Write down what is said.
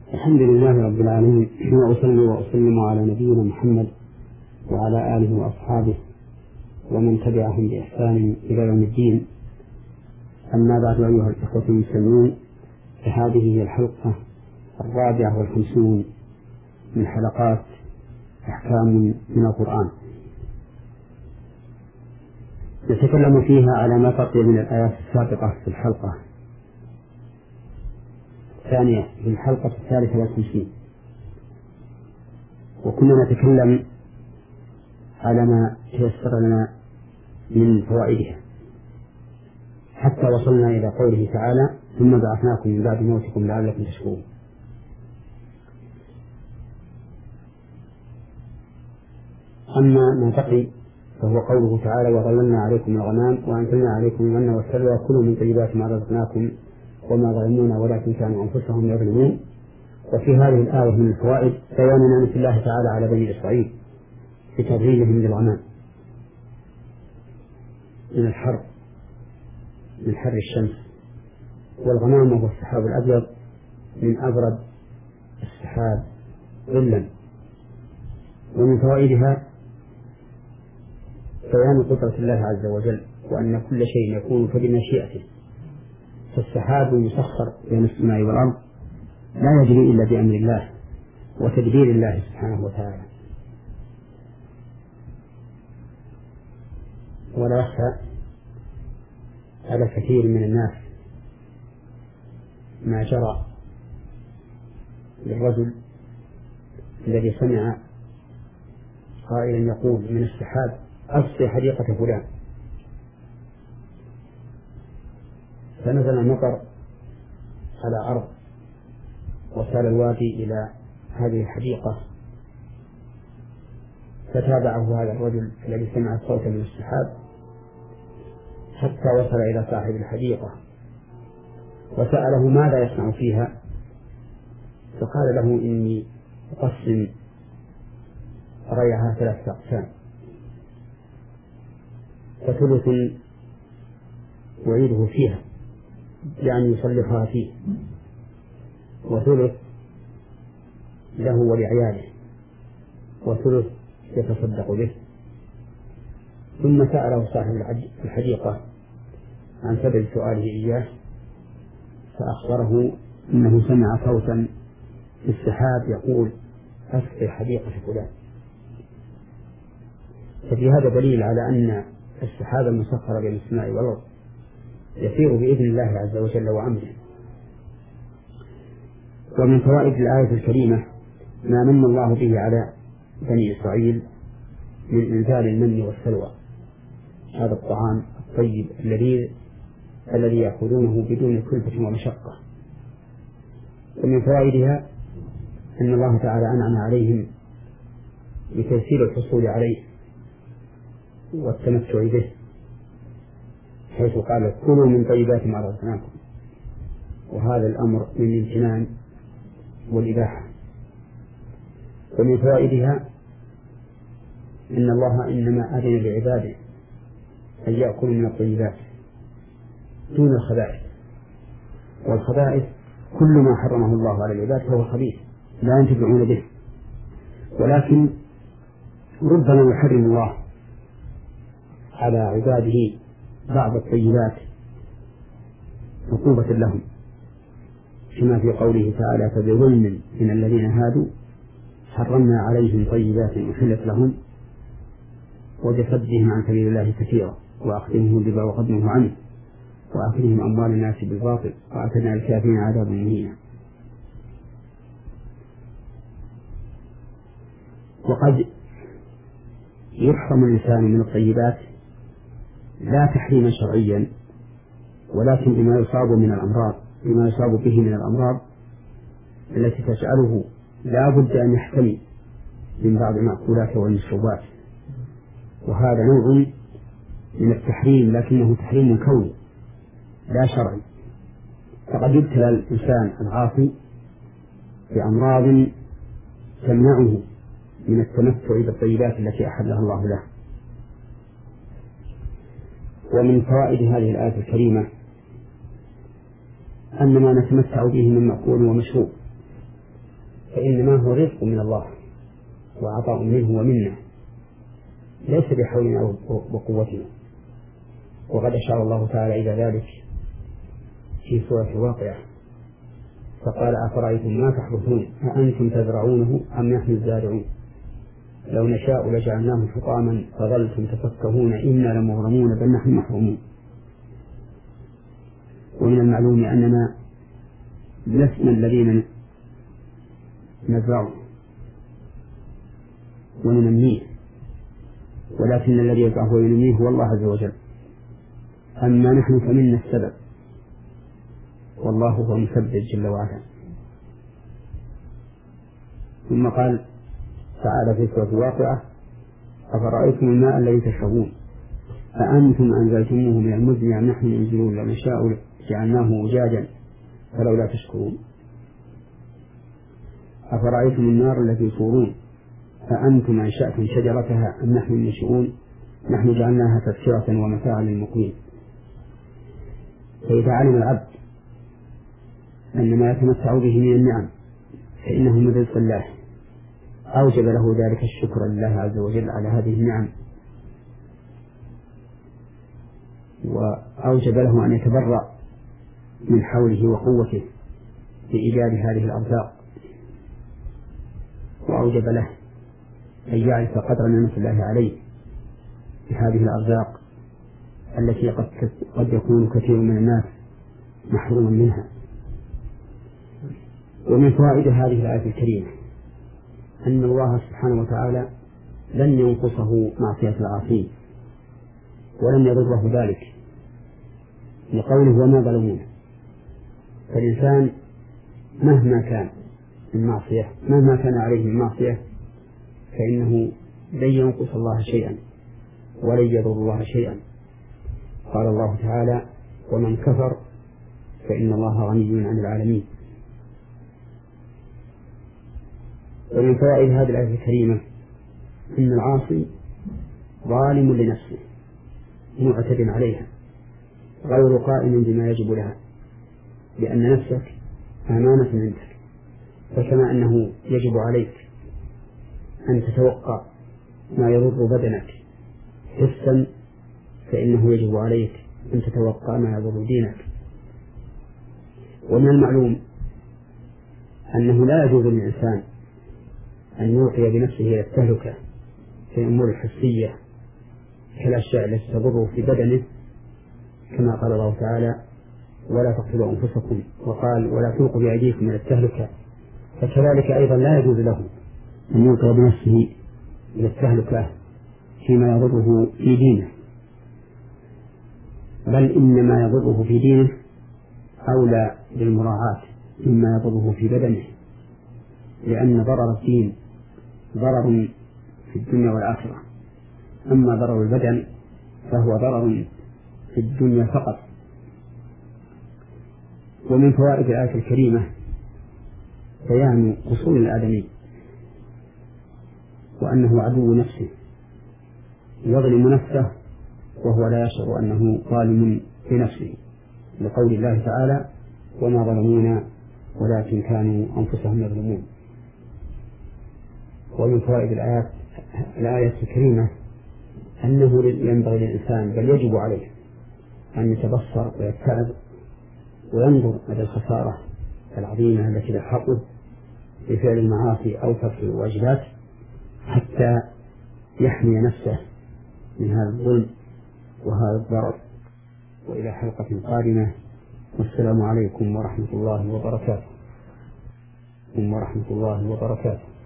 الحمد لله رب العالمين، وأصلي وأسلم على نبينا محمد وعلى آله وأصحابه ومن تبعهم بإحسان إلى يوم الدين. أما بعد، أيها الإخوة المسلمون، فهذه هي الحلقة 54 من حلقات أحكام من القرآن، نتكلم فيها على ما بقي من الآيات السابقة في الحلقة الثانية في الحلقة 53، وكنا نتكلم على ما تيسر لنا من فوائدها حتى وصلنا إلى قوله تعالى: ثم بعثناكم من بعد موتكم لعلكم تشكرون. أما ما بقي فهو قوله تعالى: وظللنا عليكم الغمام وأنزلنا عليكم المن والسلوى كلوا من طيبات ما رزقناكم وما ظلمونا ولكن كانوا أنفسهم يظلمون. وفي هذه الآية من الفوائد بيان نعمة الله تعالى على بني إسرائيل في تدريبهم للغمام من الحر، من حر الشمس، والغمام هو السحاب الأبيض من أبرد السحاب ظلا. ومن فوائدها بيان قدرة الله عز وجل، وأن كل شيء يكون بمشيئته، فالسحاب المسخر بين السماء والأرض لا يجري إلا بأمر الله وتدبير الله سبحانه وتعالى. ولا يخفى على كثير من الناس ما جرى للرجل الذي سمع قائلا يقول من السحاب: أسقي حديقة فلان، فنزل المطر على أرض وسال الوادي إلى هذه الحديقة، فتابعه هذا الرجل الذي سمع الصوت من السحاب حتى وصل إلى صاحب الحديقة وسأله ماذا يصنع فيها، فقال له: إني أقسم ريعها 3 أقسام، فثلث يعيده فيها يعني يصلحها فيه، وثلث له ولعياله، وثلث يتصدق به. ثم سأله صاحب الحديقة عن سبب سؤاله إياه، فأخبره أنه سمع صوتا في السحاب يقول: أسقي حديقة فلان. ففي هذا دليل على أن السحاب المسخر بين السماء والأرض يسير بإذن الله عز وجل وأمره. ومن فوائد الآية الكريمة ما من الله به على بني إسرائيل من إنزال المن والسلوى، هذا الطعام الطيب اللذيذ الذي يأخذونه بدون كلفة ومشقة. ومن فوائدها أن الله تعالى أنعم عليهم بتيسير الحصول عليه والتمتع به، حيث قال: كلوا من طيبات ما رزقناكم، وهذا الأمر من الامتنان والإباحة. ومن فوائدها أن الله إنما أذن لعباده أن يأكلوا من الطيبات دون الخبائث، والخبائث كل ما حرمه الله على العباد فهو خبيث لا ينتفعون به، ولكن ربما يحرم الله على عباده بعض الطيبات عقوبة لهم، كما في قوله تعالى: فبظلم من الذين هادوا حرمنا عليهم طيبات أحلت لهم وبصدهم عن سبيل الله كثيرا وأخذهم الربا وقد نهوا عنه وأكلهم أموال الناس بالباطل وأعتدنا للكافرين عذابا مهينا. وقد يحرم الإنسان من الطيبات لا تحريما شرعيا، ولكن بما يصاب من الأمراض، بما يصاب به من الأمراض التي تجعله لا بد أن يحتمي من بعض المأكولات والمشروبات، وهذا نوع من التحريم لكنه تحريم كوني لا شرعي. فقد يبتلى الإنسان العاصي بأمراض تمنعه من التمتع بالطيبات التي أحلها الله له. ومن فوائد هذه الآية الكريمة أن ما نتمتع به من مأكول ومشروب فإنما هو رزق من الله وعطاء منه ومنه، ليس بحولنا وقوتنا. وقد أشار الله تعالى إلى ذلك في سورة الواقعة فقال: أفرأيتم ما تحرثون أأنتم تزرعونه أم نحن الزارعون لو نشاء لجعلناه حطاما فظلتم تفكهون إنا لمغرمون بل نحن محرومون. ومن المعلوم أننا لسنا الذين نزرعه وننميه، ولكن الذي يزرعه وينميه هو الله عز وجل، أما نحن فمنا السبب والله هو المسبب جل وعلا. ثم قال تعالى في سورة الواقعة: أفرأيتم الماء الذي تشربون أأنتم أنزلتموه من المزن أم نحن المنزلون لو نشاء جعلناه أجاجا فلولا تشكرون. أفرأيتم النار التي تورون أأنتم أنشأتم شجرتها أم نحن المنشئون نحن جعلناها تذكرة ومتاعا للمقوين. فإذا علم العبد أن ما يتمتع به من النعم فإنه من رزق الله أوجب له ذلك الشكر لله عز وجل على هذه النعم، وأوجب له أن يتبرأ من حوله وقوته لإيجاد هذه الأرزاق، وأوجب له أن يعرف قدر نعمة الله عليه بهذه الأرزاق التي قد يكون كثير من الناس محروما منها. ومن فوائد هذه الآية الكريمة أن الله سبحانه وتعالى لن ينقصه معصية العاصين ولن يضره ذلك لقوله: وما ظلمون. فالإنسان مهما كان من معصية، مهما كان عليه من معصية، فإنه لن ينقص الله شيئا ولن يضر الله شيئا. قال الله تعالى: ومن كفر فإن الله غني عن العالمين. ومن فوائد هذه الآية الكريمة أن العاصي ظالم لنفسه معتد عليها غير قائم بما يجب لها، لأن نفسك أمانة منك، فكما أنه يجب عليك أن تتوقع ما يضر بدنك حسا، فإنه يجب عليك أن تتوقع ما يضر دينك. ومن المعلوم أنه لا يجوز للإنسان أن يوقي بنفسه إلى التهلكة في الأمور الحسية كالأشياء التي تضره في بدنه، كما قال الله تعالى: ولا تقتلوا أنفسكم، وقال: ولا تلقوا بأيديكم إلى التهلكة. فكذلك أيضا لا يجوز له أن يوقي بنفسه إلى التهلكة فيما يضره في دينه، بل إنما يضره في دينه أولى بالمراعاة مما يضره في بدنه، لأن ضرر الدين ضرر في الدنيا والآخرة، أما ضرر البدن فهو ضرر في الدنيا فقط. ومن فوائد الآية الكريمة بيان أصول الآدمي وأنه عدو نفسه يظلم نفسه وهو لا يشعر أنه ظالم في لقول الله تعالى: وما ظلمونا ولكن كانوا أنفسهم يظلمون. ومن فوائد الآية الكريمة أنه ينبغي للإنسان بل يجب عليه أن يتبصر ويتعظ وينظر إلى الخسارة العظيمة التي تلحقه بفعل المعاصي أو ترك الواجبات حتى يحمي نفسه من هذا الظلم وهذا الضرر. وإلى حلقة قادمة، والسلام عليكم ورحمة الله وبركاته.